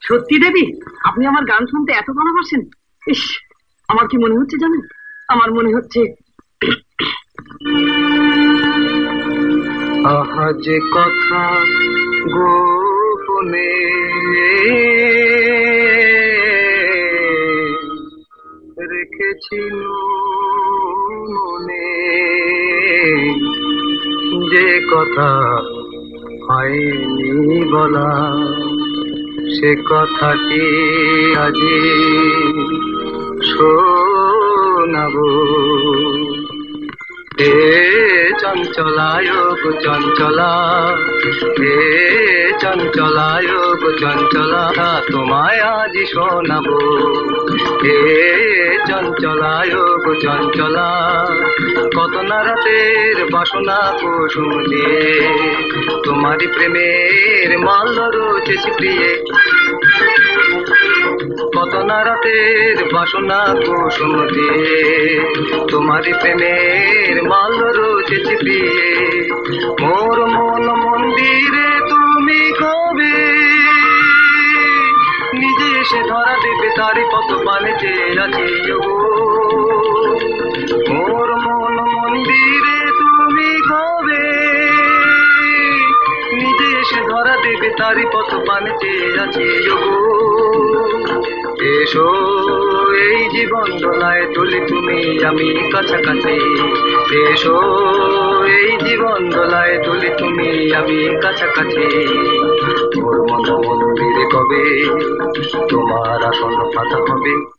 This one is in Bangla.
সত্যি দেবী, আপনি আমার গান শুনতে এত ভালোবাসেন? ইস, আমার কি মনে হচ্ছে জানেন? আমার মনে হচ্ছে আহা যে কথা গোপনে রেখেছিল মনে, যে কথা হয়নি বলা, সে কথাটি আজি শোনাবো। হে চঞ্চলায় গো চঞ্চলা, হে চঞ্চলায় গো চঞ্চলা, তোমায় আজি শোনাবো। হে চঞ্চলায় গো চঞ্চলা, কত না রাতের বাসনা কুসুম দিয়ে তোমারই প্রেমের মাল রচেছি প্রিয়ে। কত না রাতের বাসনা কুসুম দিয়ে তোমারই প্রেমের মাল রচেছি প্রিয়ে। মোর মন মন্দিরে তুমি কবে নিজে এসে ধরা দেবে, তারি কত পানে চেয়ে আছি গো। মোর মন মন্দিরে তুমি কবে নিজে এসে ধরা দেবে, তারি পথ পানে চেয়ে আছি গো। এসো এই জীবন দোলায় তুলি তুমি আমি কাছাকাছি, এসো এই জীবন দোলায় তুলি তুমি আমি কাছাকাছি। মোর মন মন্দিরে কবে তোমার আসন পাতা হবে।